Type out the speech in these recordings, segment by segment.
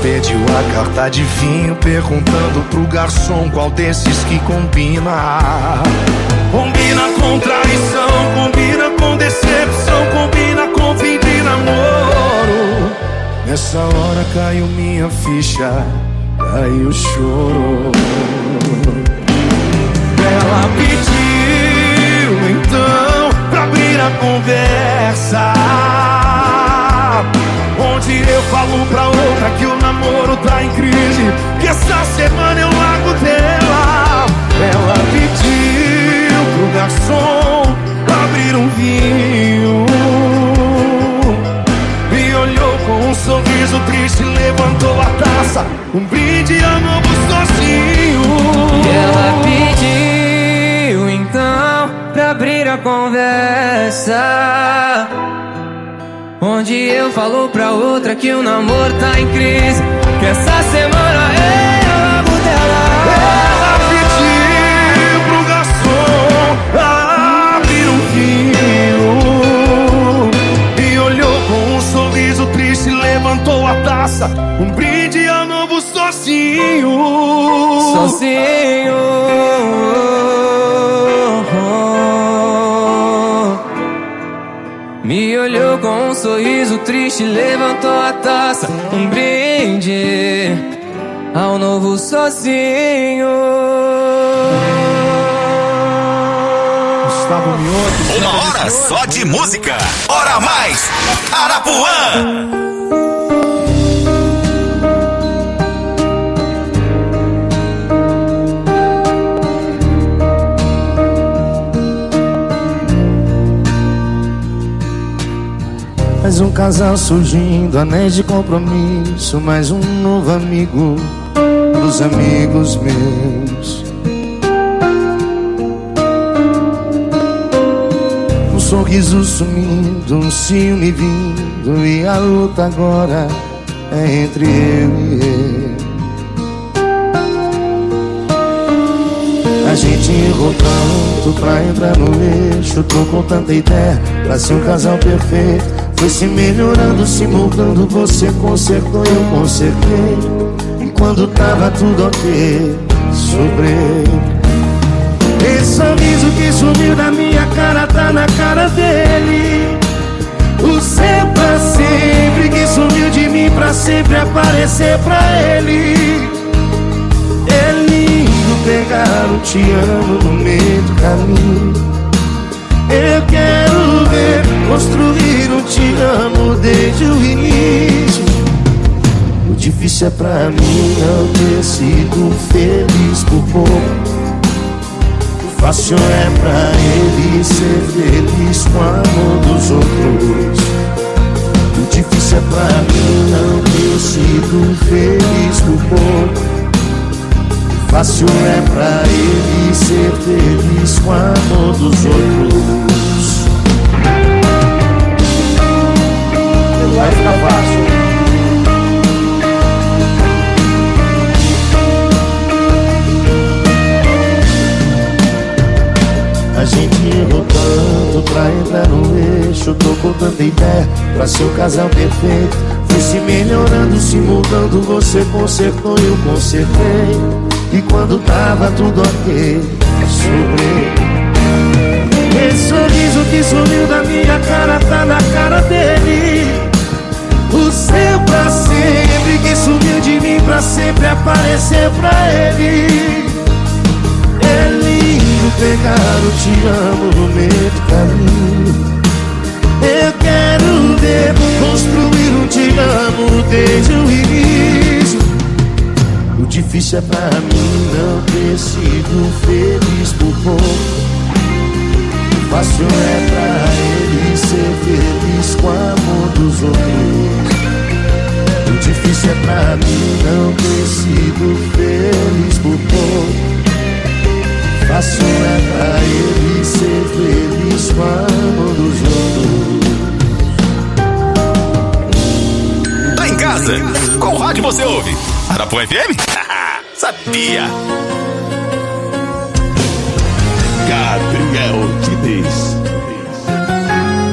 pediu a carta de vinho, perguntando pro garçom qual desses que combina. Combina com traição, combina com decepção, combina com fim de namoro. Nessa hora caiu minha ficha, caiu o choro. Ela pediu então pra abrir a conversa, onde eu falo pra outra que o namoro tá em crise, que essa semana eu largo dela. Ela pediu pro garçom abrir um vinho, me olhou com um sorriso triste, levantou a taça, um brinde a novo sozinho. E ela pediu então pra abrir a conversa, onde eu falo pra outra que o namoro tá em crise, que essa semana eu largo dela. Ela pediu pro garçom abrir um vinho, e olhou com um sorriso triste, levantou a taça, um brinde a novo sozinho. Sozinho. Me olhou com um sorriso triste, levantou a taça, um brinde ao novo sozinho. Gustavo Mioto. Uma hora só de música. Hora mais Arapuã. Mais um casal surgindo, anéis de compromisso, mais um novo amigo dos amigos meus. Um sorriso sumindo, um ciúme vindo, e a luta agora é entre eu e ele. A gente errou tanto pra entrar no eixo, trocou tanta ideia pra ser um casal perfeito. Foi se melhorando, se moldando, você consertou, eu consertei. E quando tava tudo ok, sobrei. Esse sorriso que sumiu da minha cara tá na cara dele. O seu pra sempre que sumiu de mim pra sempre aparecer pra ele. É lindo pegar o te amo no meio do caminho. Eu quero ver construir um te amo desde o início. O difícil é pra mim não ter sido feliz por pouco. O fácil é pra ele ser feliz com o amor dos outros. O difícil é pra mim não ter sido feliz por pouco. Fácil é pra ele ser feliz com o amor dos outros. Vai ficar fácil. A gente errou tanto pra entrar no eixo, trocou tanta ideia pra ser o casal perfeito. Foi se melhorando, se mudando, você consertou, eu consertei. E quando tava tudo ok, sobrei. Esse sorriso que sumiu da minha cara tá na cara dele. O seu pra sempre que sumiu de mim pra sempre aparecer pra ele. É lindo pegar o te amo no meio do caminho. Eu quero ver construir um te amo desde o início. O difícil é pra mim não ter sido feliz por pouco. O fácil é pra ele ser feliz com o amor dos outros. O difícil é pra mim não ter sido feliz por pouco. O fácil é pra ele ser feliz com o amor dos outros. Tá em casa? Qual rádio você ouve? Arapuã FM? Sabia! Gabriel Diniz.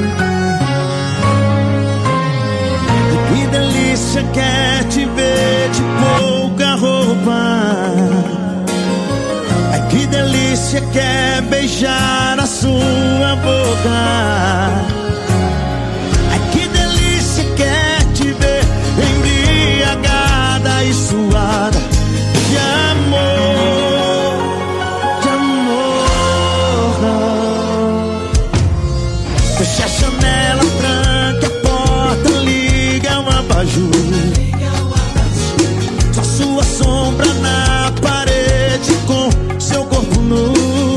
Que delícia quer te ver beijar a sua boca. Ai, que delícia que é te ver embriagada e suada de amor, de amor. Fecha a janela, tranca a porta, liga o abajur. Só sua sombra na parede com seu corpo nu.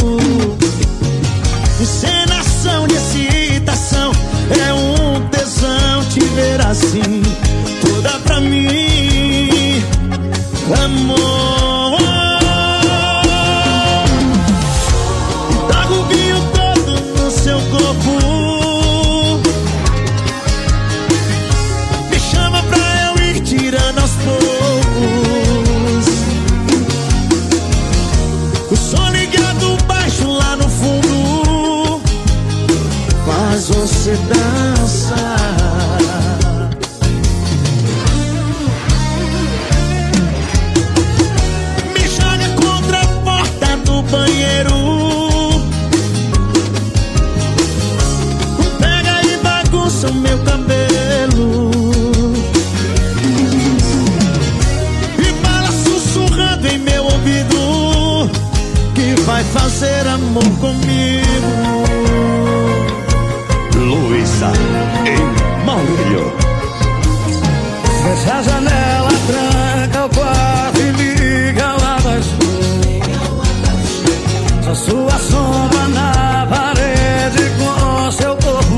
Encenação de excitação, é um tesão te ver assim, toda pra mim, amor. E trago o vinho todo no seu corpo. Me chama pra eu ir tirando aos poucos. O som ligado baixo lá no fundo faz você dançar. Me joga contra a porta do banheiro. Pega e bagunça o meu cabelo. E fala sussurrando em meu ouvido que vai fazer amor comigo. Luísa em Maurílio. Fecha a janela, tranca o quarto e liga o abajur. Só sua sombra na parede com seu corpo.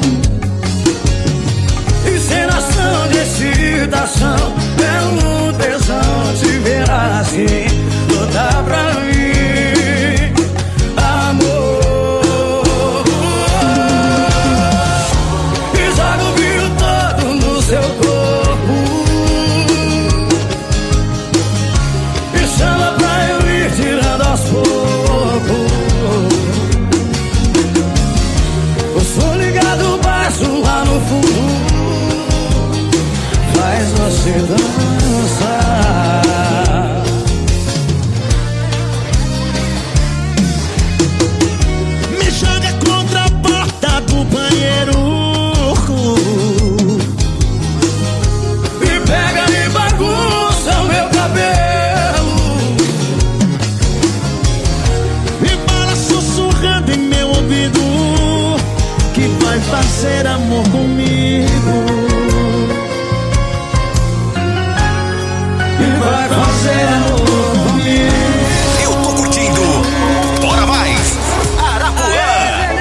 Encenação de excitação, é um tesão te ver assim, toda pra mim, amor. Seu corpo e chama pra eu ir tirando aos poucos. O som ligado baixo lá no fundo faz você dançar. Me joga contra a porta do banheiro. Pega e bagunça o meu cabelo. E fala sussurrando em meu ouvido que vai fazer amor comigo. Que vai fazer amor comigo. Eu tô curtindo. Bora mais. Arapuã.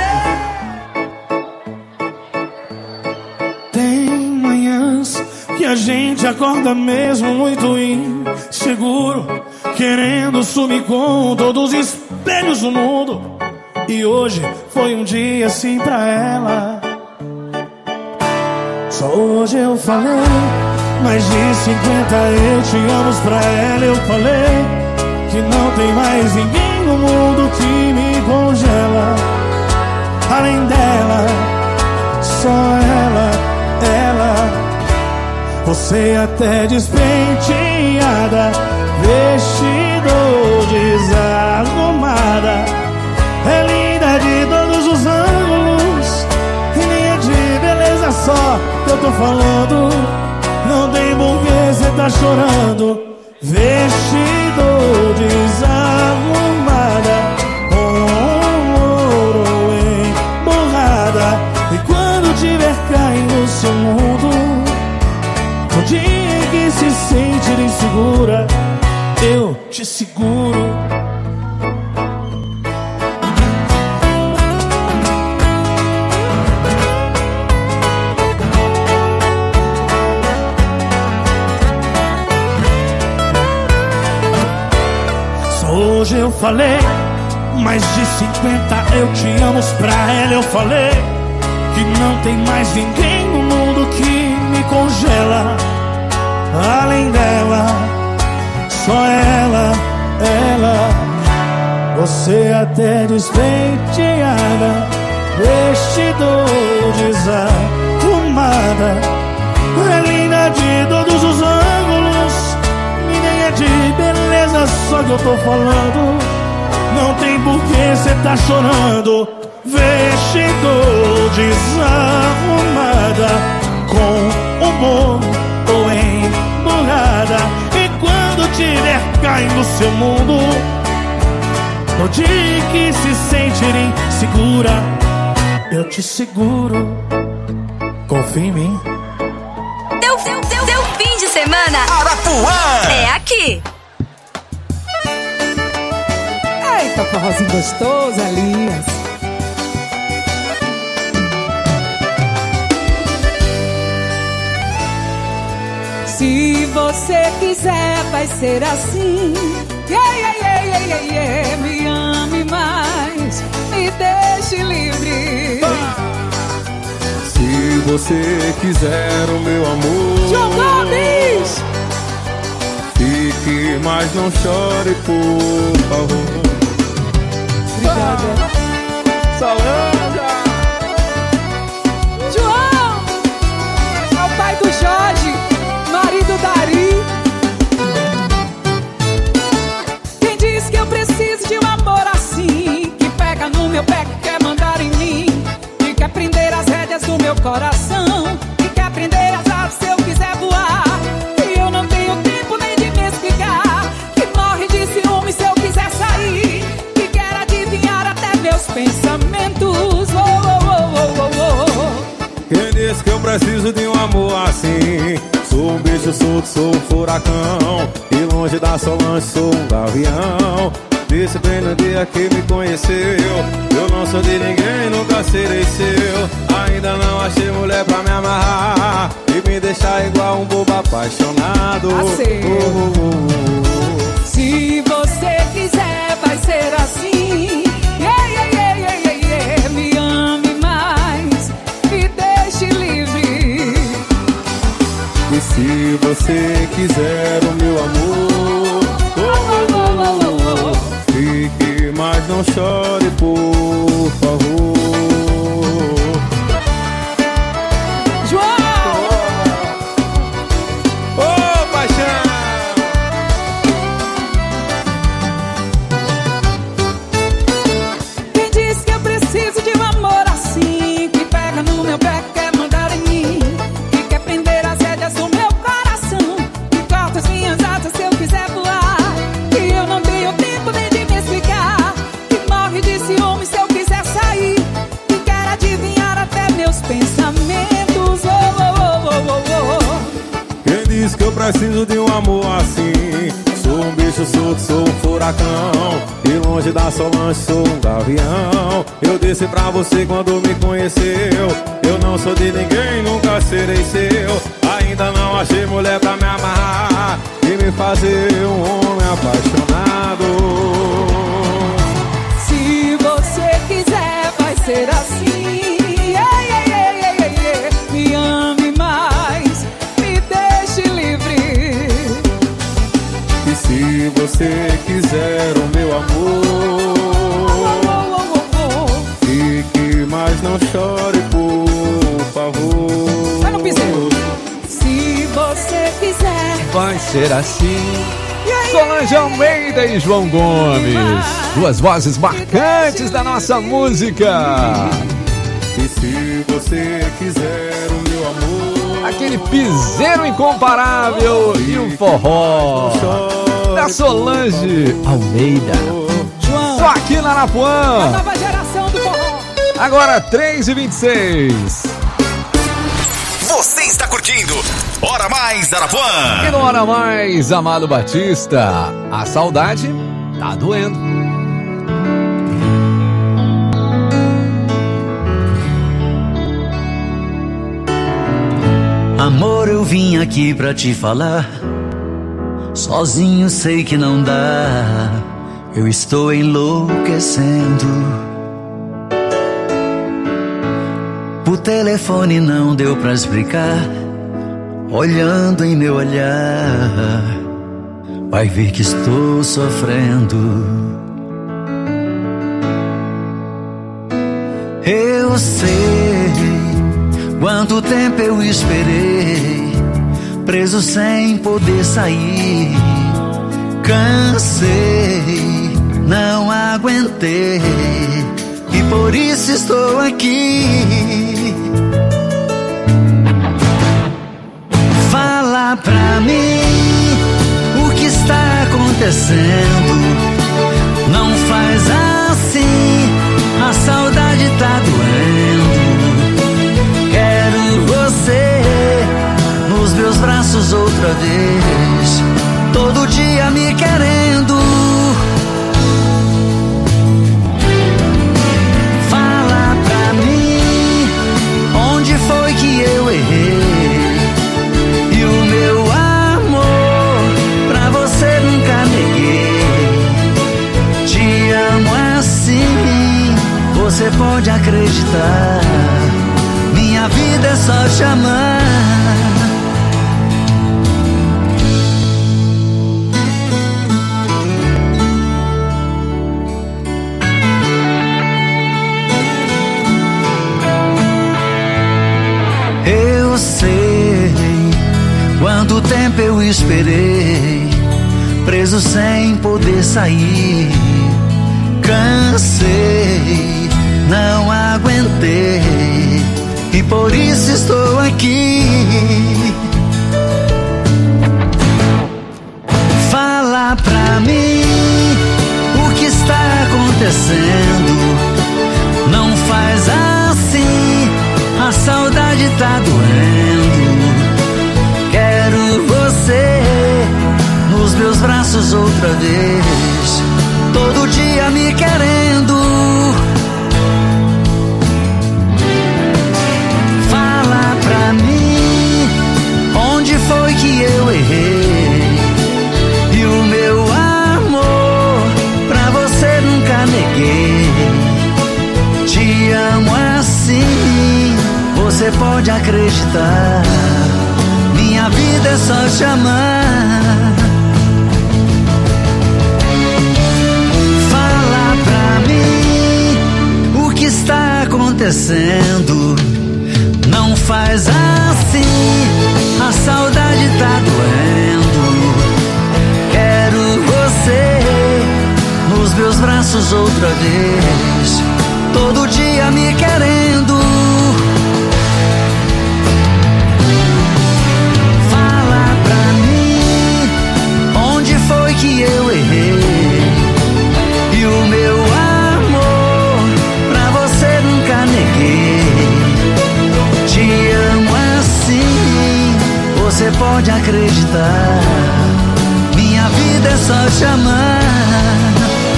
Tem manhãs que a gente acorda mesmo muito inseguro, querendo sumir com todos os espelhos do mundo. E hoje foi um dia assim pra ela. Só hoje eu falei mais de 50 eu te amo pra ela. Eu falei que não tem mais ninguém no mundo que me congela. Além dela, só ela, ela. Você até despenteada, vestido desarrumada, é linda de todos os ângulos, e nem é de beleza só que eu tô falando. Não tem porquê cê tá chorando. Vestido desarrumada, com ouro emborrada, e quando tiver caindo no seu mundo, no dia em que se sentir insegura, eu te seguro. Só hoje eu falei mais de 50 eu te amo pra ela. Eu falei que não tem mais ninguém no mundo que me congela. Além dela, só ela, ela. Você até despenteada, vestido desarrumada, é linda de todos os ângulos, e nem é de beleza só que eu tô falando. Não tem por que cê tá chorando, vestido desarrumada, com humor ou emburrada. E quando tiver caindo seu mundo, no dia que se sentir insegura, eu te seguro. Confia em mim. Teu fim de semana Arapuã é aqui. Eita, forrozinho gostoso, Elias. Se você quiser, vai ser assim. Me ame mais, me deixe livre. Se você quiser o meu amor, João Gomes! Fique, mas não chore, por favor. Obrigada. Solange! João! É o pai do Jorge, marido da Ari. Quem diz que eu preciso de um amor assim, que pega no meu pé, que quer mandar em mim, que quer prender as rédeas do meu coração, que quer prender as asas se eu quiser voar, que eu não tenho tempo nem de me explicar, que morre de ciúme se eu quiser sair, que quer adivinhar até meus pensamentos. Quem disse que eu preciso de um amor assim? Sou um bicho solto, sou um furacão, e longe da Solange sou um gavião. Disse bem no dia que me conheceu, eu não sou de ninguém, nunca serei seu. Ainda não achei mulher pra me amarrar e me deixar igual um bobo apaixonado. Se você quiser, vai ser assim. Me ame mais, me deixe livre. E se você quiser o meu amor, fique, mas não chore, por favor. João! Ô, paixão! Quem disse que eu preciso de um amor assim, que pega no meu pé, que quer mandar em mim, que quer prender as rédeas do meu coração, que corta as minhas asas se eu quiser voar, que eu não tenho tempo nem de me explicar, que morre de ciúme se eu quiser sair, que quer adivinhar até meus pensamentos. Quem disse que eu preciso de um amor assim? Sou um bicho solto, sou um furacão, e longe da Solange sou um gavião. Eu disse pra você quando me conheceu, eu não sou de ninguém, nunca serei seu. Ainda não achei mulher pra me amarrar e me fazer um homem apaixonado. Se você quiser, vai ser assim. Me ame mais, me deixe livre. E se você quiser o meu amor, fique, mas não chore, por favor. Vai no piseiro. Se você quiser, Vai ser assim. Solange Almeida e João Gomes, duas vozes marcantes da nossa música. E se você quiser o meu amor, Aquele piseiro incomparável e o forró da Solange Almeida. João, Só aqui na a Arapuã. nova geração do forró. Agora 3h26. Você está curtindo Hora Mais Arapuã. E no Hora Mais, Amado Batista. A saudade tá doendo. Amor, eu vim aqui pra te falar. Sozinho sei que não dá. Eu estou enlouquecendo. Por telefone não deu pra explicar. Olhando em meu olhar, vai ver que estou sofrendo. Eu sei quanto tempo eu esperei, preso sem poder sair. Cansei não aguentei e por isso estou aqui. Fala pra mim o que está acontecendo. Não faz assim, a saudade tá doendo. Quero você nos meus braços outra vez, todo dia me querendo. Fala pra mim onde foi que eu errei, e o meu amor pra você nunca neguei. Te amo assim, você pode acreditar, minha vida é só te amar. Eu sei quanto tempo eu esperei, preso sem poder sair. Cansei, não aguentei e por isso estou aqui. Fala pra mim o que está acontecendo. Não faz assim, a saudade tá doendo. Quero você nos meus braços outra vez, todo dia me querendo. Fala pra mim onde foi que eu errei, e o meu amor pra você nunca neguei. Te amo assim, você pode acreditar, minha vida é só te amar. Fala pra mim o que está acontecendo. Não faz assim, a saudade tá doendo. Quero você nos meus braços outra vez, todo dia me querendo. Fala pra mim onde foi que eu errei, e o meu amor pra você nunca neguei. Te amo assim, você pode acreditar, minha vida é só te amar.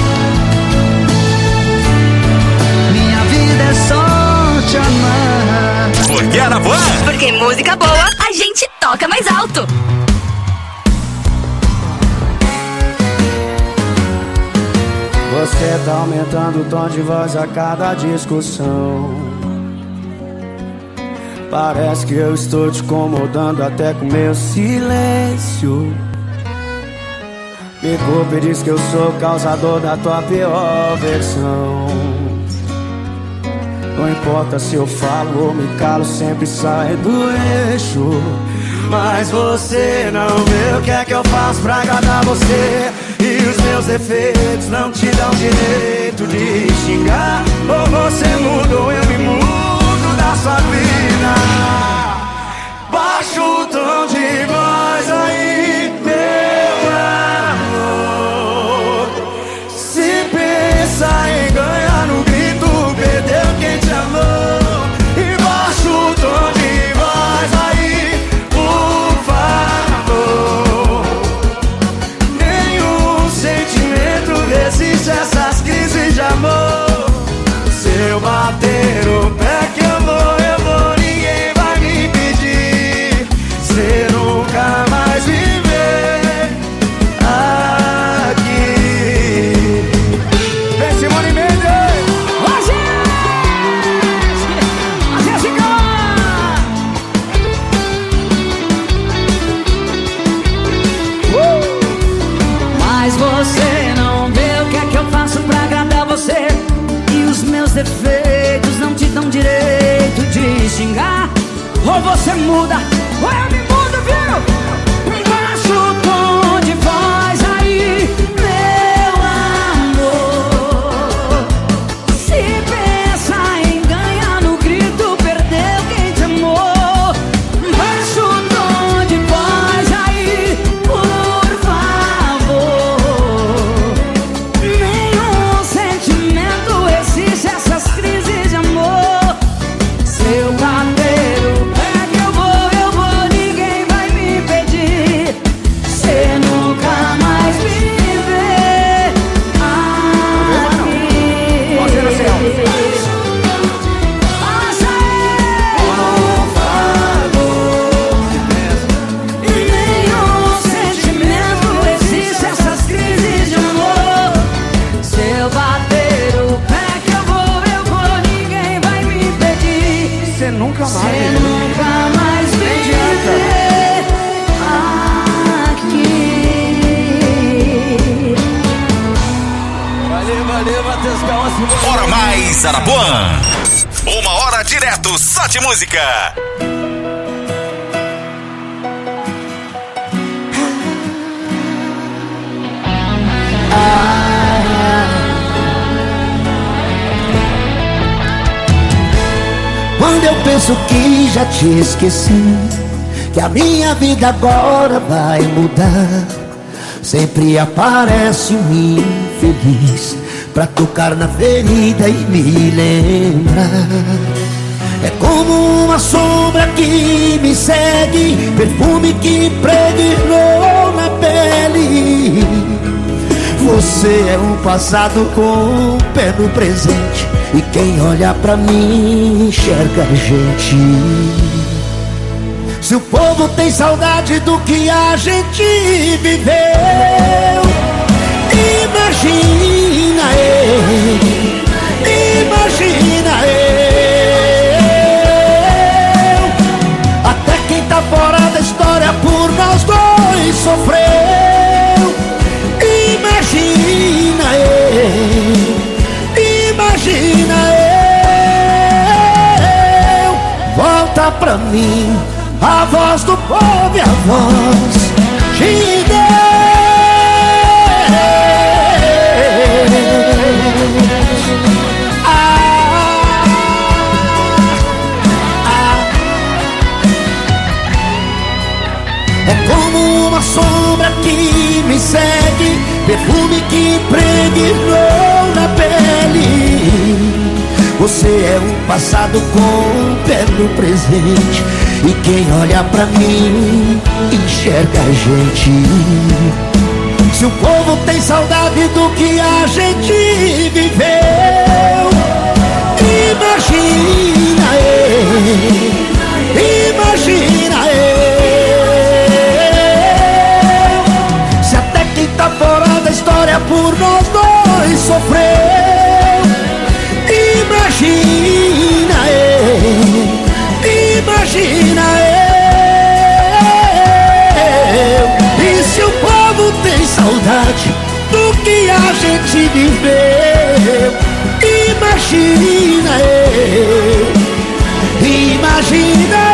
Minha vida é só te amar. Porque era boa? Porque música boa a gente toca mais alto. Você tá aumentando o tom de voz a cada discussão. Parece que eu estou te incomodando até com meu silêncio. Me culpa e diz que eu sou o causador da tua pior versão. Não importa se eu falo ou me calo, sempre sai do eixo. Mas você não vê o que é que eu faço pra agradar você, e os meus defeitos não te dão direito de xingar. Ou você muda ou eu me mudo da sua vida. Baixa o tom de voz aí, meu amor. Se pensa em ganhar no grito, perdeu quem te amou. E baixa o tom de voz aí, por favor. Nenhum sentimento resiste a essas crises de amor. Se eu bater o pé que eu vou, ninguém vai me impedir. Você nunca mais viver aqui. Vem Simone Mendes! Ô, gente! A Jéssica! Mas você não vê o que é que eu faço pra agradar você, e os meus defeitos não te dão direito de xingar. Ou você muda, ou eu me mudo, viu? Baixa o tom de voz aí, meu amor. Hora Mais Arapuã. 1 hora direto só de música. Quando eu penso que já te esqueci, que a minha vida agora vai mudar, sempre aparece um infeliz pra tocar na ferida e me lembrar. É como uma sombra que me segue, perfume que impregnou na pele. Você é um passado com o pé no presente, e quem olha pra mim enxerga a gente. Se o povo tem saudade do que a gente viveu, imagina eu, imagina eu. Até quem tá fora da história por nós dois sofreu. Imagina eu, imagina eu. Volta pra mim a voz do povo e a voz de Deus. É como uma sombra que me segue, perfume que impregnou na pele. Você é um passado com o pé no presente, e quem olha pra mim enxerga a gente. Se o povo tem saudade do que a gente viveu, imagina eu, imagina eu. Se até quem tá fora da história por nós dois sofreu, imagina eu, imagina eu. E se o povo tem saudade do que a gente viveu, imagina eu, imagina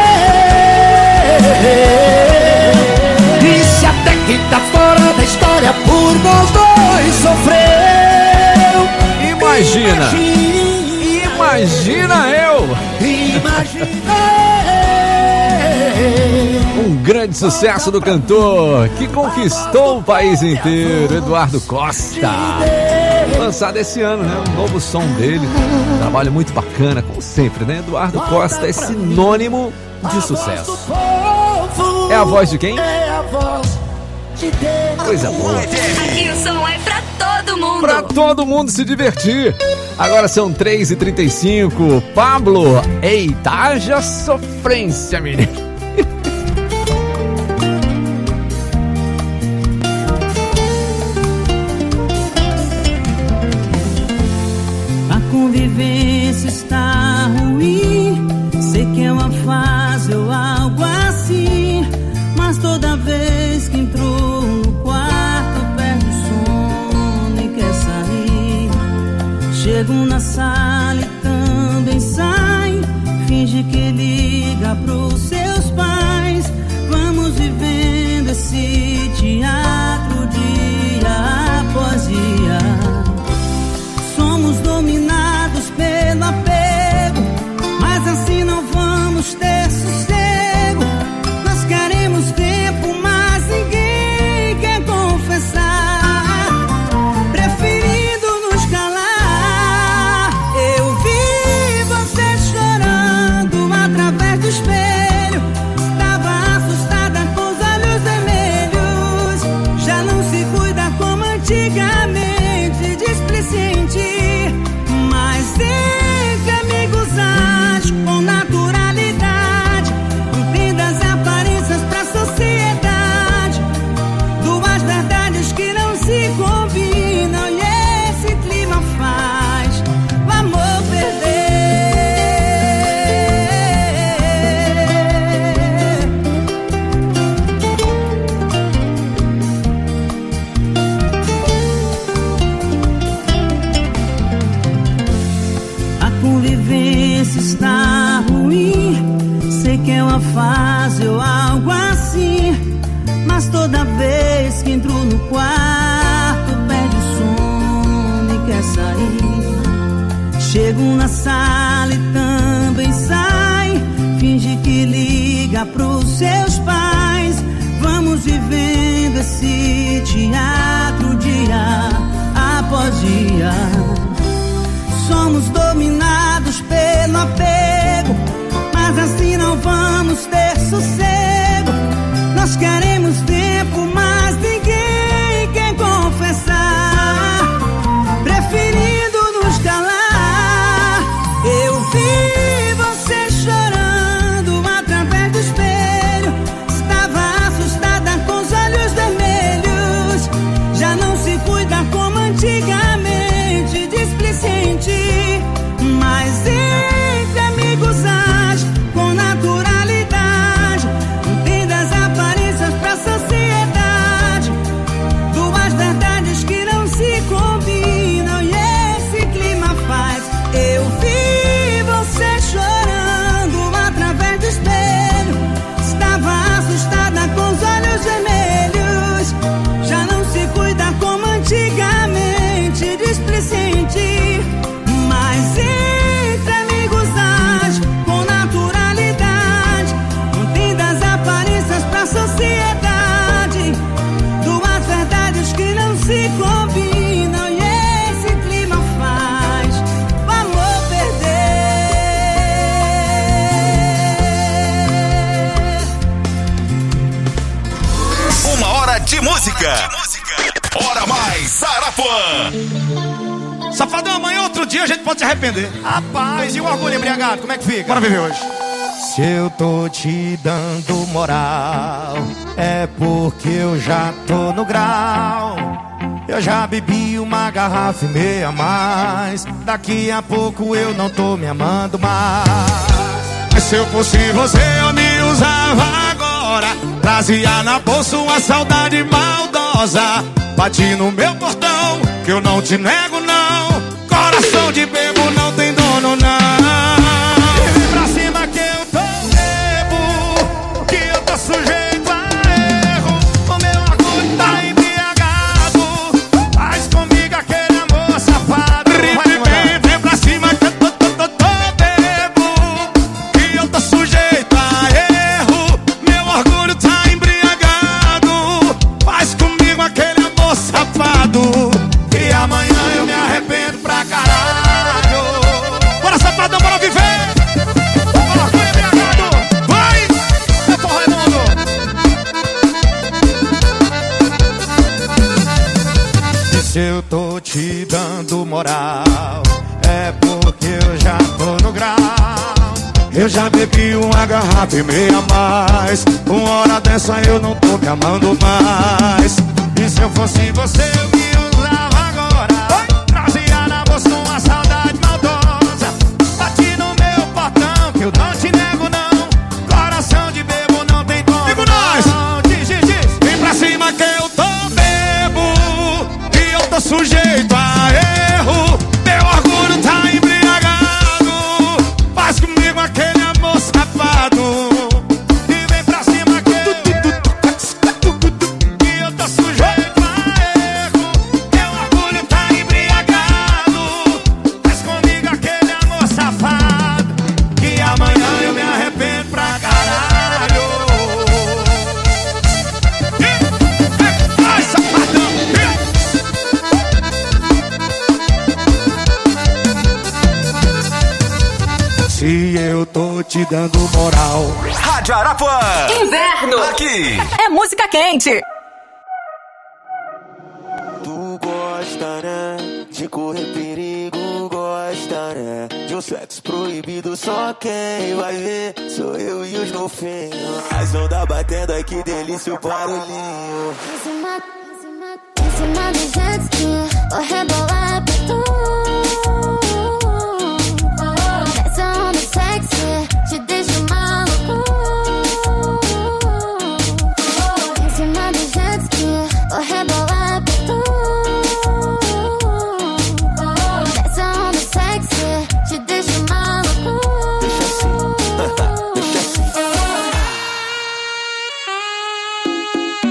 eu. E se até quem tá fora da história por nós dois sofreu, imagina, imagina eu. Imagina Um grande sucesso do cantor que conquistou o país inteiro, Eduardo Costa. Lançado esse ano, né? Um novo som dele. Trabalho muito bacana, como sempre, né? Eduardo Costa é sinônimo de sucesso. É a voz de quem? É a voz de Deus. Coisa boa. Aqui o som é pra todo mundo. Pra todo mundo se divertir. Agora são 3h35. Pablo, eita, haja sofrência, menino. A convivência está ruim. Sei que é uma fase ou algo assim, mas toda vez que entrou no quarto perde o sono e quer sair. Chego na sala e também sai, finge que liga pros seus pais. Vamos vivendo esse teatro dia após dia. Somos dominados pelo apego, mas assim não vamos ter sossego. Nós queremos tempo, mas ninguém quer confessar, preferindo nos calar. Eu vi você chorando através do espelho, estava assustada com os olhos vermelhos. mas toda vez que entro no quarto perde o sono e quer sair. Chego na sala e também sai, finge que liga pros seus pais. Vamos vivendo esse teatro dia após dia. Somos dominados pelo apego, mas assim não vamos ter sossego. Nós queremos tempo, mas ninguém quer confessar, preferindo nos calar. Eu vi você chorando atrás do espelho, estava assustada com os olhos vermelhos. Já não se cuida como antigamente, displicente, mas entre amigos age com naturalidade. Não tem das aparências pra sociedade, duas verdades que não se combinam e esse clima faz. Eu vi você chorando através do espelho, estava assustada com os olhos vermelhos. Já não se cuida como antigamente, displicente, mas entre amigos age com naturalidade. Não tem das aparências pra sociedade, duas verdades que não se combinam e esse clima faz o amor perder. Uma hora de música. Hora mais Sarapuã. Safadão, amanhã outro dia a gente pode se arrepender. Rapaz, e o orgulho embriagado, como é que fica? Bora viver hoje. Se eu tô te dando moral, é porque eu já tô no grau. Eu já bebi uma garrafa e meia a mais. Daqui a pouco eu não tô me amando mais. Mas se eu fosse você, eu me usava agora. Trazia na bolsa uma saudade maldosa. Bati no meu portão, que eu não te nego não. Coração de bebo não tem dono não. E vem pra cima que eu tô bebo, que eu tô sujeito a erro. O meu orgulho tá embriagado, faz comigo aquele amor safado. Vem pra cima que eu tô bebo, que eu tô sujeito a erro. Meu orgulho tá embriagado, faz comigo aquele amor safado. E amanhã eu me arrependo pra caralho. Bora, safadão, bora viver. Bora, fui embriagado. Vai, meu porra Raimundo. E se eu tô te dando moral, é porque eu já tô no grau. Eu já bebi uma garrafa e meia a mais. Uma hora dessa eu não tô me amando mais. E se eu fosse você, eu me usava agora. Trazia na bolsa uma saudade maldosa. Bati no meu portão, que eu não te nego não. Coração de bebo não tem dono. Digo nós. Diz. Vem pra cima que eu tô bebo, que eu tô sujeito a erro. Meu orgulho tá embriagado, faz comigo aquele amor safado. E vem pra cima que eu tô sujeito a erro. Meu orgulho tá embriagado, faz comigo aquele amor safado. Que amanhã eu me arrependo pra caralho. Vai, safadão. Se eu tô te dando moral, Rádio Arapuã. Inverno. Aqui. É música quente. Tu gosta, né? De correr perigo, gosta, né? De um sexo proibido, só quem vai ver sou eu e os golfinhos. As ondas batendo, ai que delícia o barulhinho. Em cima do jet ski, vou rebolar pra tu. Essa onda sexy te deixa maluco. Em cima do jet ski, vou rebolar pra tu. Essa onda sexy te deixa maluco. Deixa assim, deixa assim.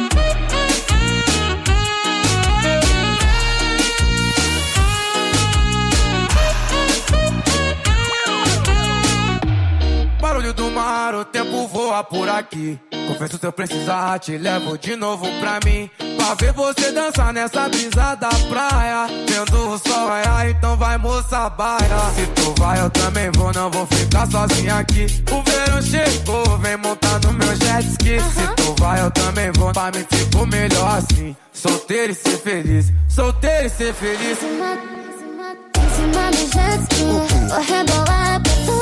amar, o tempo voa por aqui. Confesso se eu precisar, te levo de novo pra mim. Pra ver você dançar nessa brisa da praia. Vendo o sol raiar, então vai moça baia. Se tu vai eu também vou, não vou ficar sozinha aqui. O verão chegou, vem montar no meu jet ski. Se tu vai eu também vou, pra mim ficou melhor assim. Solteiro e ser feliz, solteiro e ser feliz. Em cima do jet ski, vou rebolar pra tu.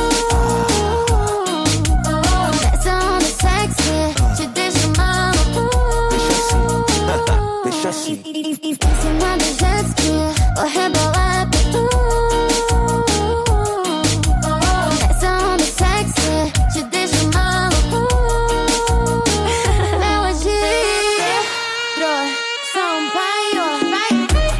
Essa onda sexy, te deixa maluco. Deixa assim. Em cima do jet ski, vou rebolar pra tu. Essa onda sexy, te deixa maluco. Melodia, Sampaio, vai.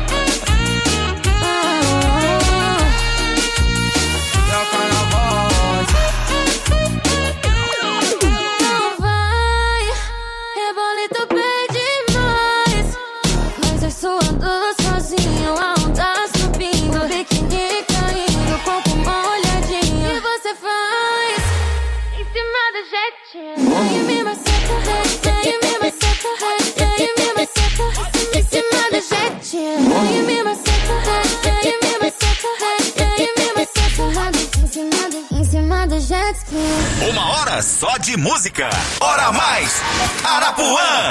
Não vai, rebolito pede mais. Mas eu suando sozinho, a onda subindo, biquíni caindo, corpo molhadinho. E você faz em cima do jetinho. E me maceta, e me maceta, e me maceta. Em cima do jetinho. E me maceta, e me maceta, e me maceta. Em cima do jet ski. 1 hora só de música. Hora mais Arapuã.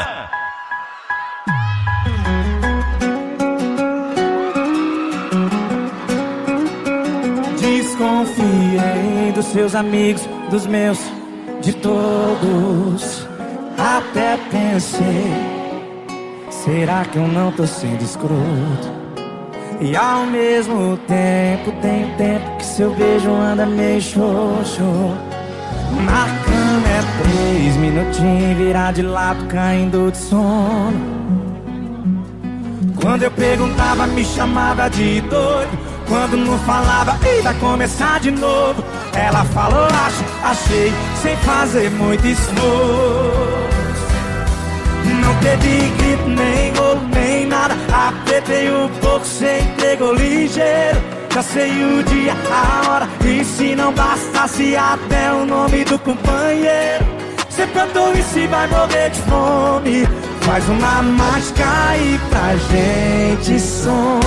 Desconfiei dos seus amigos, dos meus, de todos. Até pensei, será que eu não tô sendo escroto? E ao mesmo tempo, tem tempo que seu beijo anda meio xoxo. Na cama é 3 minutinhos, virar de lado, caindo de sono. Quando eu perguntava, me chamava de doido. Quando não falava, ei, vai começar de novo. Ela falou, achei, sem fazer muito esforço. Não teve grito, nem golo, nem nada. Apertei um pouco, cê entregou ligeiro. Já sei o dia, a hora, e se não bastasse até o nome do companheiro. Cê plantou e se vai morrer de fome. Faz uma mágica aí pra gente som.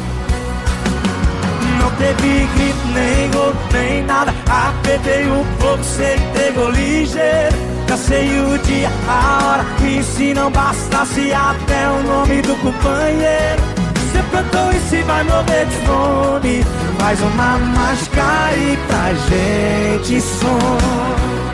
Não teve grito, nem golo, nem nada. Apertei um pouco, cê entregou ligeiro. Já sei o dia, a hora, e se não bastasse até o nome do companheiro. Cê plantou e se vai morrer de fome. Faz uma mágica aí pra gente som.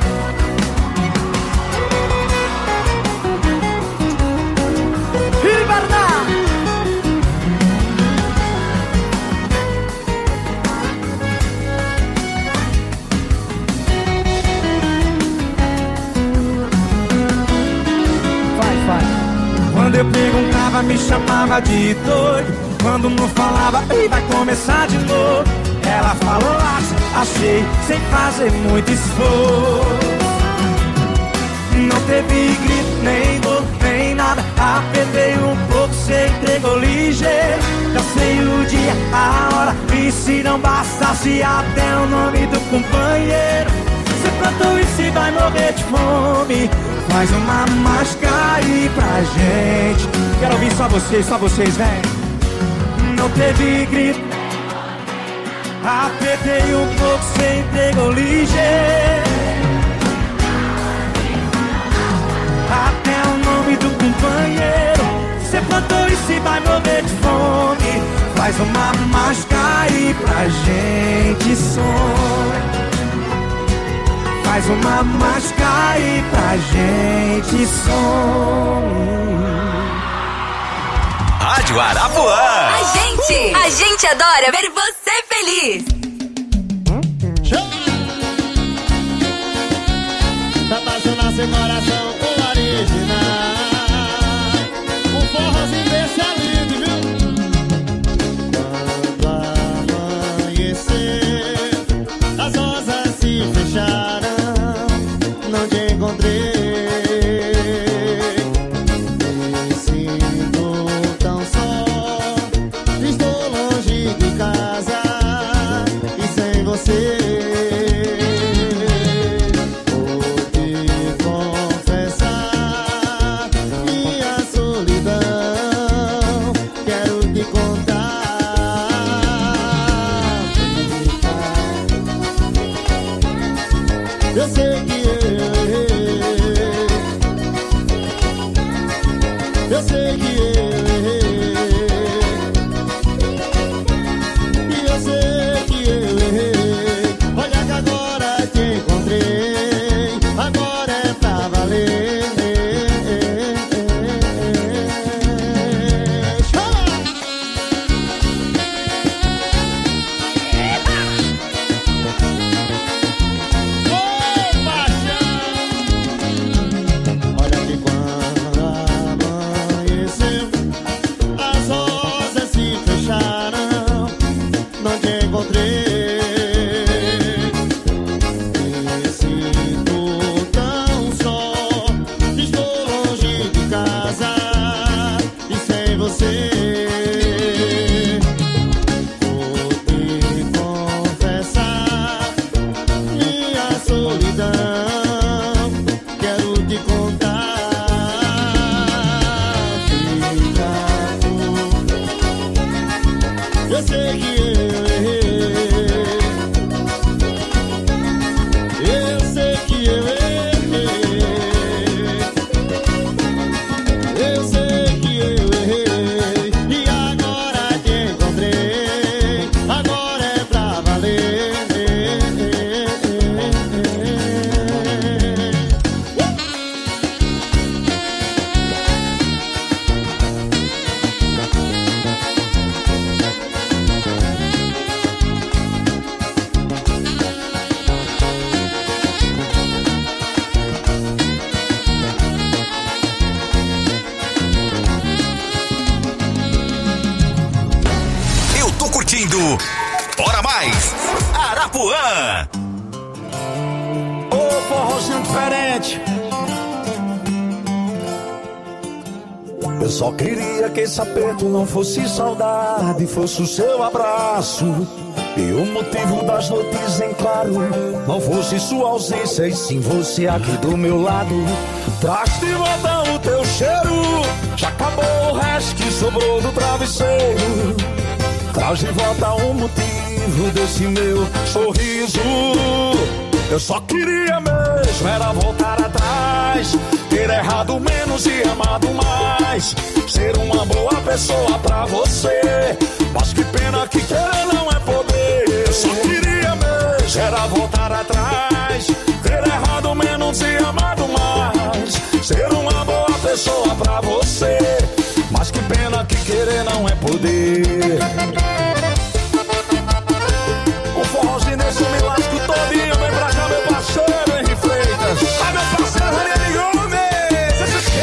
Quando eu perguntava, me chamava de doido. Quando não falava, ei, vai começar de novo. Ela falou, achei, sem fazer muito esforço. Não teve grito, nem golo, nem nada. Apertei um pouco, cê entregou ligeiro. Já sei o dia, a hora, e se não bastasse até o nome do companheiro. Cê plantou e se vai morrer de fome. Faz uma mágica aí pra gente. Quero ouvir só vocês, vem. Não teve grito. Apertei um pouco, cê entregou ligeiro. Até o nome do companheiro. Cê plantou e se vai morrer de fome. Faz uma mágica aí pra gente som. Faz uma mágica aí pra gente som. Rádio Arapuã. A gente adora ver você feliz. Pra apaixonar seu coração, o original. Um forrozinho desse é lindo, viu? Quando amanhecer, as rosas se fecharam. Não te encontrei. Me sinto tão só. Estou longe de casa e sem você. Eu sei que eu errei, e eu sei que eu errei. Olha que agora te encontrei, agora é pra valer. Bora mais! Arapuã! Ô, forrozinho diferente. Eu só queria que esse aperto não fosse saudade, fosse o seu abraço. E o motivo das noites em claro não fosse sua ausência, e sim você aqui do meu lado. Traz de volta o teu cheiro, já acabou o resto que sobrou do travesseiro. Traz de volta o motivo desse meu sorriso. Eu só queria mesmo era voltar atrás, ter errado menos e amado mais, ser uma boa pessoa pra você. Mas que pena que querer não é poder. Eu só queria mesmo era voltar atrás, ter errado menos e amado mais, ser uma boa pessoa pra você. Mas que pena que querer não é poder. O forrozinho desse me lasco todinho. Vem pra cá, meu parceiro Henri Freitas. Ah, meu parceiro Ranieri Gomes.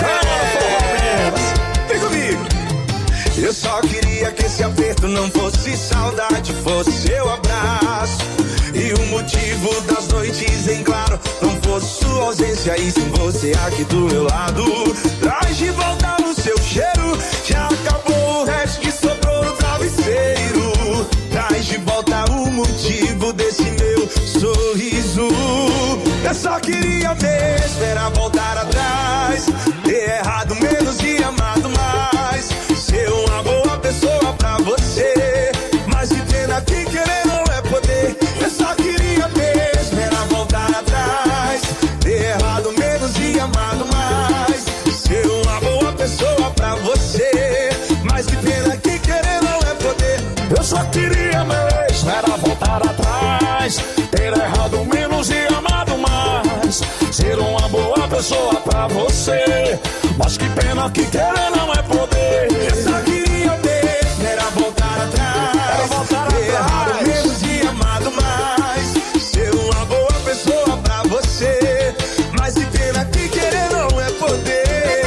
Vem comigo. Eu só queria que esse aperto não fosse saudade, fosse seu abraço. E o motivo das noites em claro não fosse sua ausência, e sim você aqui do meu lado. Traz de volta o seu cheiro, já acabou o resto que sobrou no travesseiro. Traz de volta o motivo desse meu sorriso. Eu só queria mesmo era voltar atrás, ter errado menos e amado mais, ser uma boa pessoa pra você. Mas que pena que querer não é poder. Eu só queria mesmo era voltar atrás, ter errado menos e amado mais, ser uma boa pessoa pra você. Mas que pena que querer não é poder. Eu só queria mesmo era voltar atrás, ter errado menos e amado mais, ser uma boa pessoa pra você. Mas que pena que querer não é poder. Eu só queria mesmo era voltar atrás, ter errado menos e amado mais, ser uma boa pessoa pra você. Mas que pena que querer não é poder.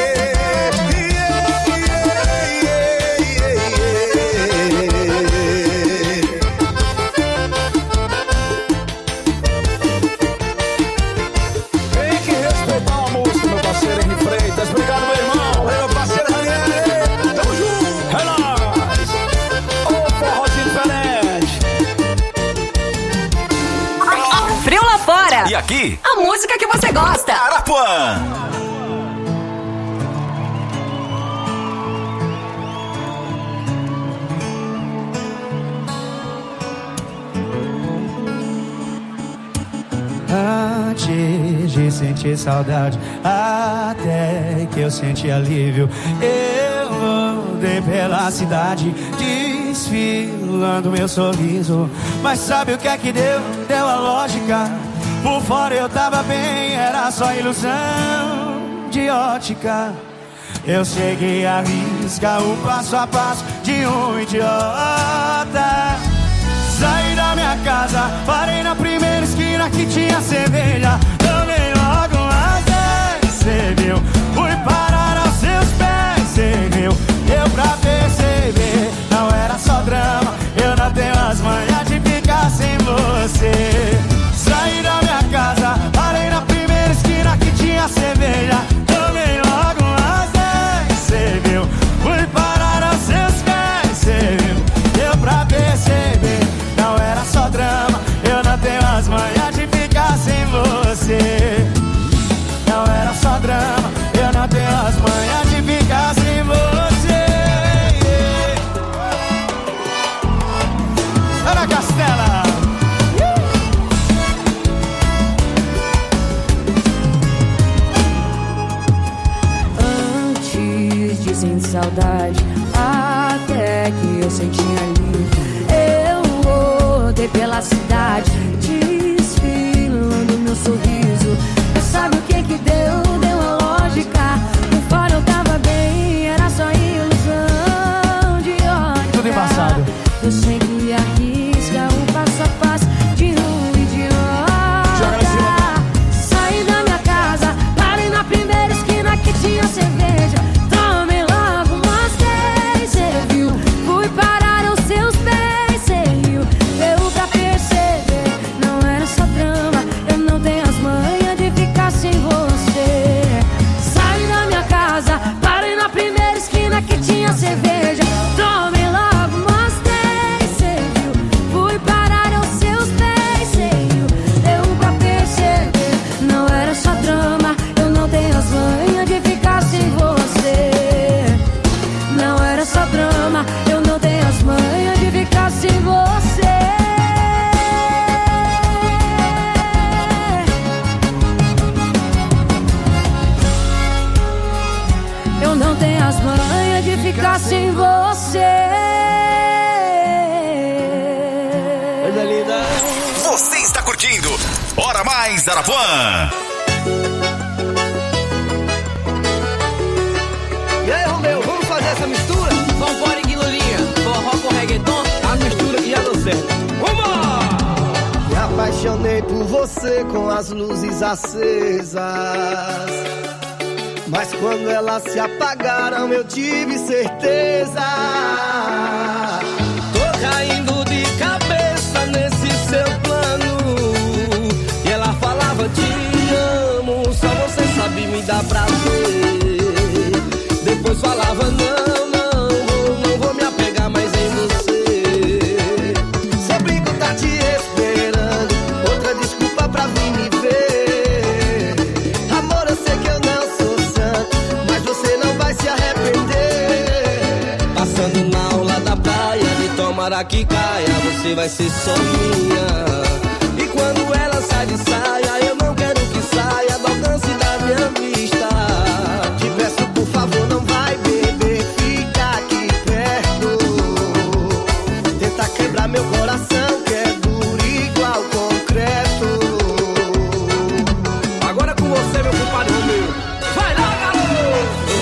E aqui, a música que você gosta. Arapuã. Antes de de sentir saudade, até que eu senti alívio. Eu andei pela cidade desfilando meu sorriso, mas sabe o que é que deu? Deu a lógica. Por fora eu tava bem, era só ilusão de ótica. Eu segui a risca, o passo a passo de um idiota. Saí da minha casa, parei na primeira esquina que tinha cerveja. Tomei logo umas 10, cê viu? Fui parar aos seus pés, cê viu? Deu pra perceber, não era só drama. Eu não tenho as manhas de ficar sem você. Saí da minha casa, parei na primeira esquina que tinha cerveja. Tomei logo umas 10, cê viu? Fui parar aos seus pés, cê viu? Deu pra perceber, não era só drama. Eu não tenho as manhas de ficar sem você. Não era só drama, eu não tenho as manhas de ficar sem você. Ana Castela. Antes de sentir saudade, até que eu senti alívio. Eu rodei pela cidade, desfilando meu sorriso. Mas sabe o que que deu? Deu a lógica. Por fora eu tava bem, era só ilusão de ótica. Tudo embaçado. Eu segui a risca, o passo a passo de um idiota. Saí da minha casa, parei na primeira esquina que tinha cerveja. Tomei logo umas 10, cê viu? Fui parar aos seus pés, cê riu? Deu pra perceber, não era só drama. Eu não tenho as manhas de ficar sem você. Saí da minha casa, parei na primeira esquina que tinha cerveja. Tomei logo umas 10, cê viu? Fui parar aos seus pés, cê riu? Deu pra perceber, não era só drama. Eu não tenho as manhas de ficar sem você. Não era só drama, eu não tenho as manhas de ficar sem você. Eu não tenho as manhas de ficar sem você. Coisa linda. Você está curtindo Hora Mais Arapuã. E aí, Romeu, vamos fazer essa mistura? Vambora, Guilulinha, forró com reggaeton, a mistura que já deu certo. Vamos! Me apaixonei por você com as luzes acesas, mas quando elas se apagaram eu tive certeza. Tô caindo de cabeça nesse seu plano, e ela falava te amo, só você sabe me dar prazer. Depois falava não vou me apegar mais em você. Seu brinco tá te esperando, outra desculpa pra vir me ver. Amor, eu sei que eu não sou santo, mas você não vai se arrepender. Passando na aula da praia, de tomara que caia, você vai ser só minha. E quando ela sai de saia, eu não quero que saia do alcance da minha vista. Te peço, por favor, não vai beber, fica aqui perto. Tenta quebrar meu coração, que é duro igual concreto. Agora com você, meu compadre Romeu. Vai lá, garoto!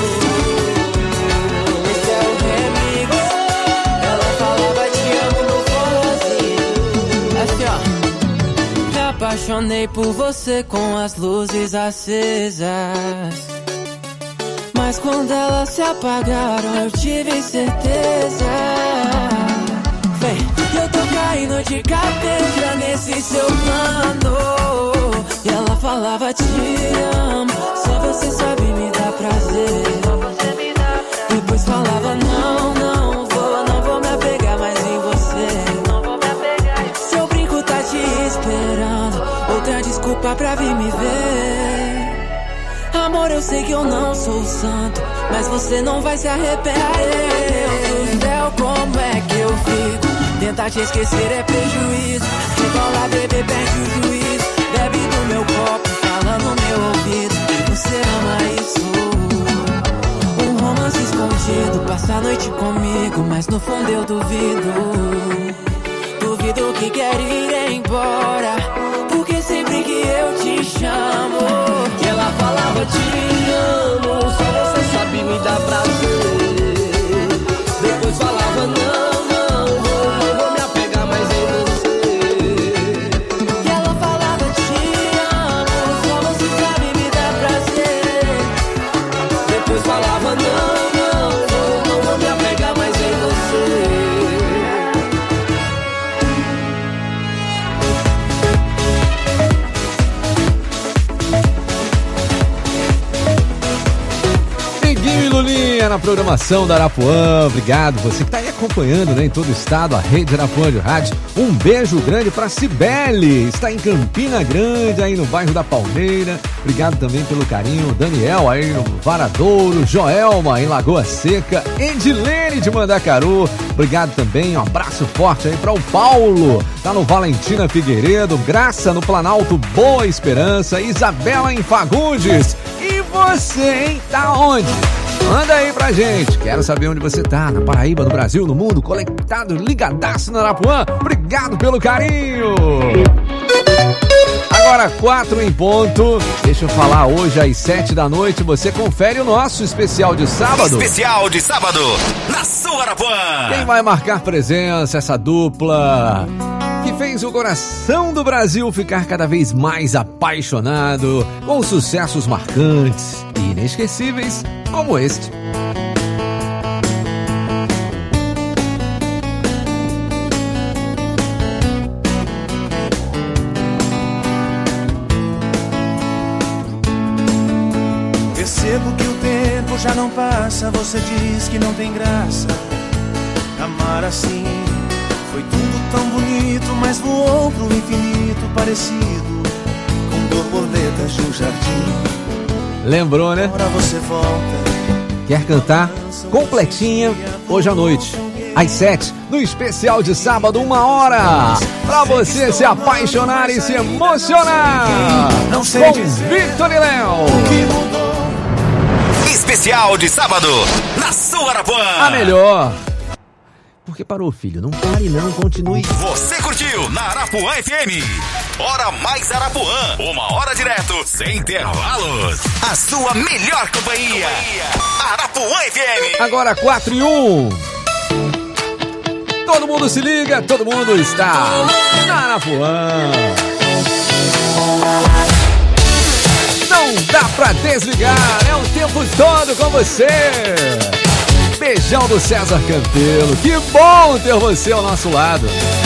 Esse é o remix. Ela falava te amo no forrozinho. Assim, ó. Me apaixonei por você com as luzes acesas, mas quando elas se apagaram eu tive certeza. Vem, eu tô caindo de cabeça nesse seu plano, e ela falava te amo, só você sabe me dar prazer. Depois falava não vou me apegar mais em você. Seu brinco tá te esperando, outra desculpa pra vir me ver. Amor, eu sei que eu não sou santo, mas você não vai se arrepender. Meu Deus do céu, como é que eu fico? Tentar te esquecer é prejuízo. Rebola, bebê, perde o juízo. Bebe do meu copo, fala fala no meu ouvido que você ama isso. Um romance escondido, passa a noite comigo, mas no fundo eu duvido. Duvido que quer ir embora, porque sempre que eu te chamo, que ela falava te amo, só você sabe me dar prazer. Depois falava não vou me apegar mais em você. Que ela falava te amo, só você sabe me dar prazer. Depois falava não vou me apegar mais em você. Lulinha na programação da Arapuã, obrigado. Você que tá aí acompanhando, né, em todo o estado, a Rede Arapuã de Rádio. Um beijo grande pra Cibele, está em Campina Grande, aí no bairro da Palmeira. Obrigado também pelo carinho. Daniel aí no Varadouro, Joelma em Lagoa Seca, Edilene de Mandacaru. Obrigado também, um abraço forte aí pra o Paulo, tá no Valentina Figueiredo, Graça no Planalto Boa Esperança, Isabela em Fagundes. E você, hein? Tá onde? Manda aí pra gente, quero saber onde você tá, na Paraíba, no Brasil, no mundo, conectado, ligadaço na Arapuã. Obrigado pelo carinho. Agora 4 em ponto, deixa eu falar, hoje às 7 da noite você confere o nosso especial de sábado. Especial de sábado, na sua Arapuã. Quem vai marcar presença, essa dupla que fez o coração do Brasil ficar cada vez mais apaixonado, com sucessos marcantes e inesquecíveis como este. Percebo que o tempo já não passa, você diz que não tem graça amar assim. Foi tudo tão bonito, mas voou pro infinito, parecido com borboletas de um jardim. Lembrou, né? Agora você volta. Quer cantar? Completinha, hoje à noite, às 7, no especial de sábado, 1 hora, pra você se apaixonar e se emocionar. Não sei com dizer Victor e Léo. Especial de sábado, na sua Arapuã. A melhor. Porque parou, filho? Não pare não, continue. Você curtiu na Arapuã FM. Hora mais Arapuã. 1 hora direto, sem intervalos. A sua melhor companhia. Arapuã FM. Agora 4 e 1. Todo mundo se liga, todo mundo está na Arapuã. Não dá pra desligar, é o tempo todo com você. Beijão do César Campelo, que bom ter você ao nosso lado.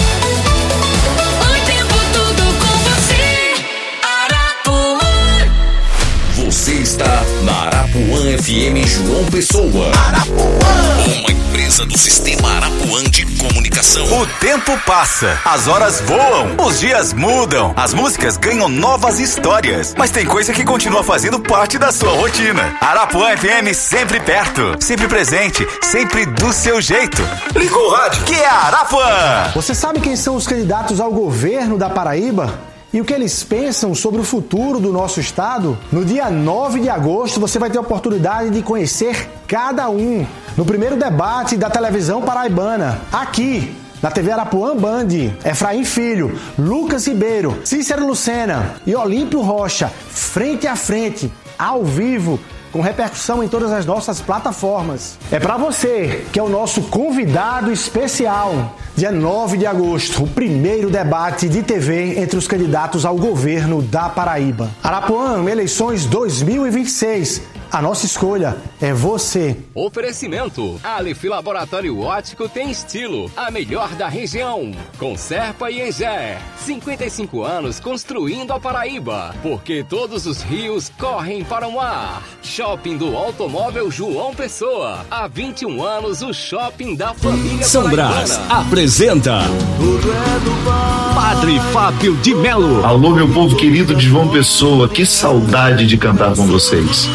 O tempo todo com você, Arapuã. Você está na Arapuã FM João Pessoa. Arapuã, uma empresa do Sistema Arapuã de Comunicação. O tempo passa, as horas voam, os dias mudam, as músicas ganham novas histórias, mas tem coisa que continua fazendo parte da sua rotina. Arapuã FM sempre perto, sempre presente, sempre do seu jeito. Ligou o rádio, que é Arapuã. Você sabe quem são os candidatos ao governo da Paraíba? E o que eles pensam sobre o futuro do nosso estado? No dia 9 de agosto, você vai ter a oportunidade de conhecer cada um no primeiro debate da televisão paraibana, aqui na TV Arapuã Band. Efraim Filho, Lucas Ribeiro, Cícero Lucena e Olímpio Rocha, frente a frente, ao vivo, com repercussão em todas as nossas plataformas. É para você que é o nosso convidado especial. Dia 9 de agosto, o primeiro debate de TV entre os candidatos ao governo da Paraíba. Arapuã, eleições 2026. A nossa escolha é você. Oferecimento. Aleph Laboratório Óptico tem estilo. A melhor da região. Com Serpa e Engé. 55 anos construindo a Paraíba. Porque todos os rios correm para o mar. Shopping do Automóvel João Pessoa. Há 21 anos o shopping da família São Brás apresenta Padre Fábio de Melo. Alô, meu povo querido de João Pessoa. Que saudade de cantar com vocês. Mas o nosso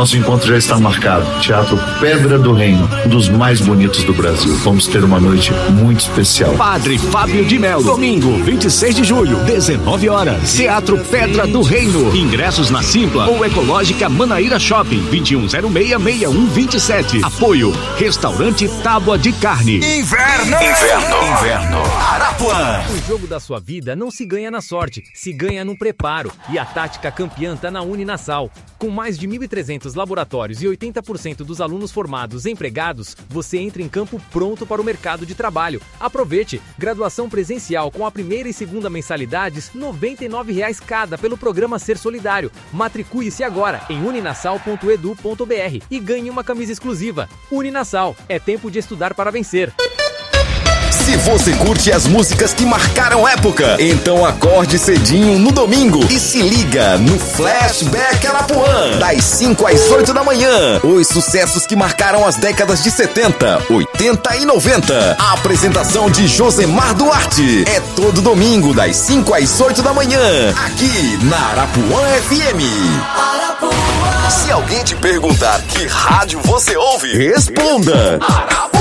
nosso encontro já está marcado. Teatro Pedra do Reino, um dos mais bonitos do Brasil. Vamos ter uma noite muito especial. Padre Fábio de Melo, domingo, 26 de julho, 19 horas. Teatro Pedra do Reino. Ingressos na Simpla ou Ecológica Manaíra Shopping, 2106-6127. Apoio, Restaurante Tábua de Carne. Inverno. Arapuã. O jogo da sua vida não se ganha na sorte, se ganha no preparo. E a tática campeã tá na Uninasal. Com mais de 1.300 laboratórios e 80% dos alunos formados e empregados, você entra em campo pronto para o mercado de trabalho. Aproveite! Graduação presencial com a primeira e segunda mensalidades, R$ 99,00 cada pelo programa Ser Solidário. Matricule-se agora em uninasal.edu.br e ganhe uma camisa exclusiva. Uninasal, é tempo de estudar para vencer. Se você curte as músicas que marcaram época, então acorde cedinho no domingo e se liga no Flashback Arapuã, das 5 às 8 da manhã. Os sucessos que marcaram as décadas de 70, 80 e 90. A apresentação de Josemar Duarte é todo domingo, das 5 às 8 da manhã, aqui na Arapuã FM. Arapuã. Se alguém te perguntar que rádio você ouve, responda Arapuã.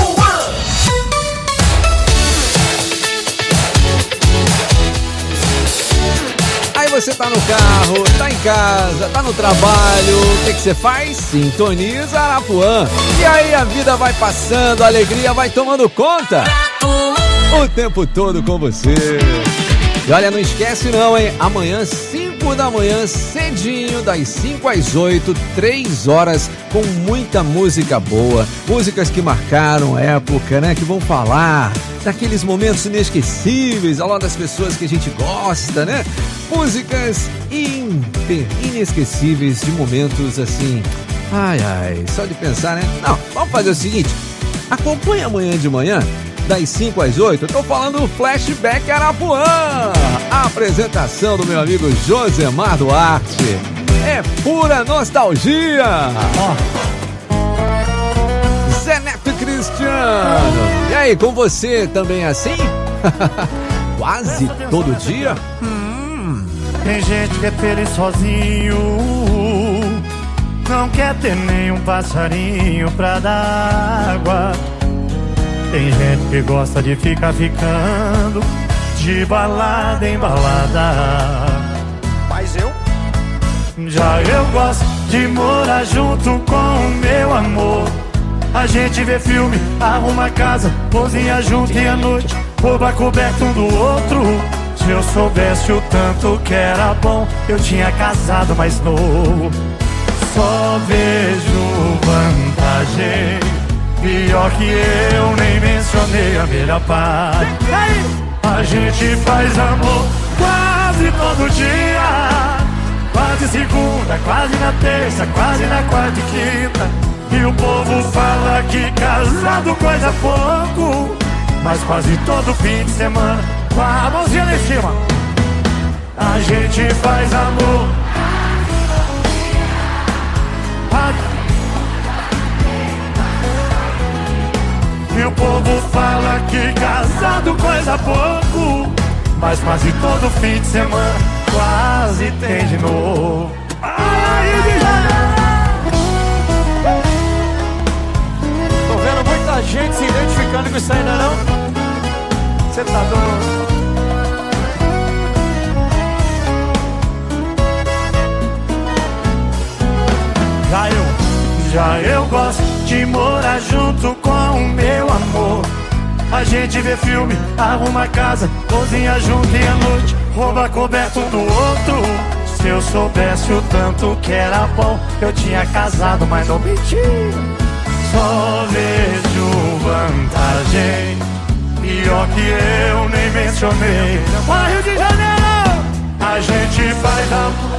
Você tá no carro, tá em casa, tá no trabalho, o que você faz? Sintoniza Arapuã. E aí a vida vai passando, a alegria vai tomando conta. O tempo todo com você. E olha, não esquece não, hein? Amanhã, 5 da manhã, cedinho, das 5 às 8, 3 horas, com muita música boa. Músicas que marcaram a época, né? Que vão falar daqueles momentos inesquecíveis, ao lado das pessoas que a gente gosta, né? Músicas inesquecíveis de momentos assim. Ai, só de pensar, né? Não, vamos fazer o seguinte. Acompanha amanhã de manhã, das 5 às 8, eu tô falando do Flashback Arapuã. A apresentação do meu amigo Josemar Duarte. É pura nostalgia. Zé Neto Cristiano. E aí, com você também é assim? Quase todo dia? Tem gente que é feliz sozinho, não quer ter nenhum passarinho pra dar água. Tem gente que gosta de ficar ficando de balada em balada. Mas já eu gosto de morar junto com o meu amor. A gente vê filme, arruma casa, cozinha junto e à noite rouba coberto um do outro. Se eu soubesse o tanto que era bom, eu tinha casado mais novo. Só vejo vantagem, pior que eu nem mencionei a melhor parte. A gente faz amor quase todo dia, quase segunda, quase na terça, quase na quarta e quinta. E o povo fala que casado coisa pouco, mas quase todo fim de semana, com a mãozinha lá em cima, a gente faz amor. E o povo fala que casado coisa pouco, mas quase todo fim de semana quase tem de novo. Tô vendo muita gente se identificando com isso ainda não? Você tá doido? Já eu gosto de morar junto com o meu amor. A gente vê filme, arruma casa, cozinha junto e à noite rouba coberto um do outro. Se eu soubesse o tanto que era bom, eu tinha casado, mas não menti. Só vejo vantagem, pior que eu nem mencionei. Bora Rio de Janeiro! A gente faz amor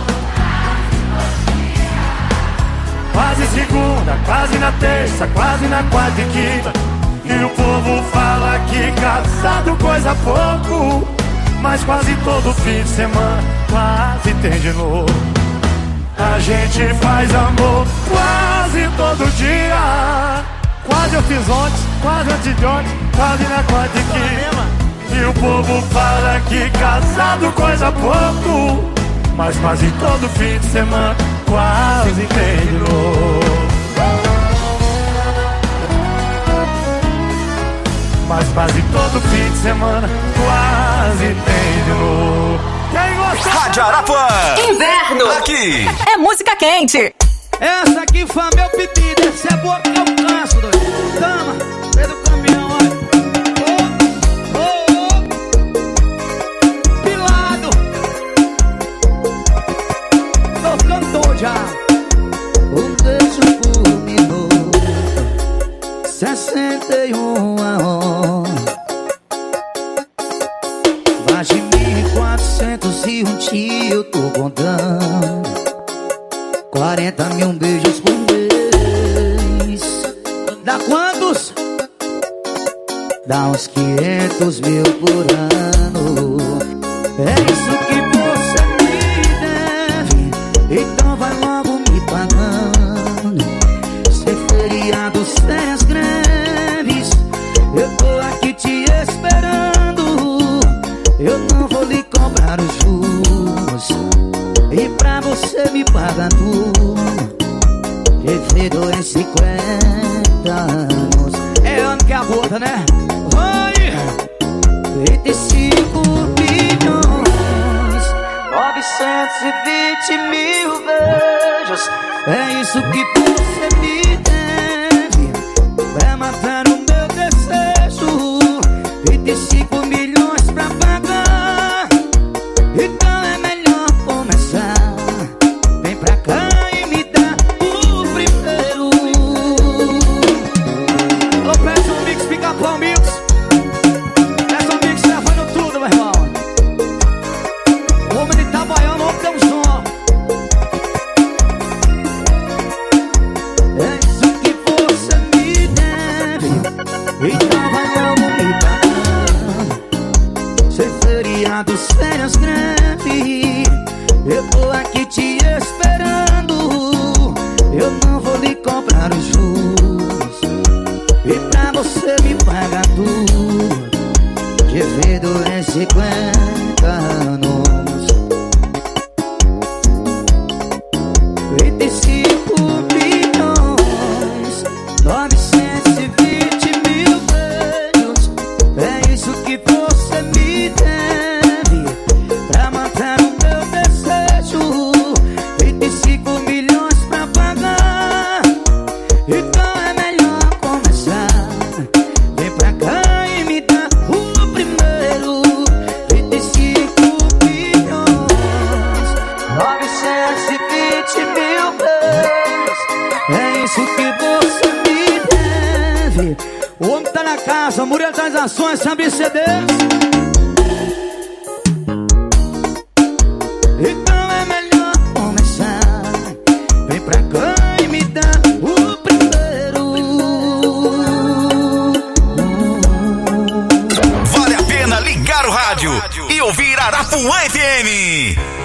quase segunda, quase na terça, quase na quarta e quinta. E o povo fala que casado coisa pouco, mas quase todo fim de semana quase tem de novo. A gente faz amor quase todo dia. Quase eu fiz ontem, quase antes de ontem, quase na quarta e quinta. E o povo fala que casado coisa pouco, mas quase todo fim de semana quase tem de novo. Mas quase todo fim de semana quase tem de novo. Quem gosta? Rádio Arapuã. Inverno. Aqui. É música quente. Essa aqui foi meu pedido. Essa é boa que eu canso, doido. Tama, Pedro Caminhão, olha. Pilado. Tô cantor já. Um beijo por minuto, 61 a hora. Mais de 1.401 dias eu tô contando. 40 mil beijos por mês. Dá quantos? Dá uns 500 mil por ano. É isso que você me deve, então vai logo me pagando. Sem feriado, sem as greves, eu tô aqui te esperando. Eu não vou lhe cobrar os juros, e pra você me pagar tudo. Devedor em 50 anos. É ano que a gota, né? Vai! 35 bilhões, 920 mil beijos. É isso que você me deve, pra matar o meu desejo. 25 milhões pra pagar, então é melhor começar. Vem pra cá e me dá o primeiro. Alô, peça um mix, Pica-Pau Mix. Peça um mix, levando tudo, meu irmão. O homem de Itabaiana, o homem tem um som. É isso que você me deve, então vai logo me pagar. Sem feriado, sem as greves, eu tô aqui te esperando. Eu não vou lhe cobrar os juros, e pra você me pagar tudo. Devedor em 50 anos. 25 bilhões, 920 mil beijos. É isso que você me deve, pra matar o meu desejo. 25 milhões pra pagar, então é melhor começar. Vem pra cá e me dá o primeiro. 25 bilhões, 920 mil beijos. É isso que você me deve. O homem tá na casa, Murilo das Ações, sabe CDs. Então é melhor começar. Vem pra cá e me dá o primeiro. Vale a pena ligar o rádio e ouvir Arapuã FM.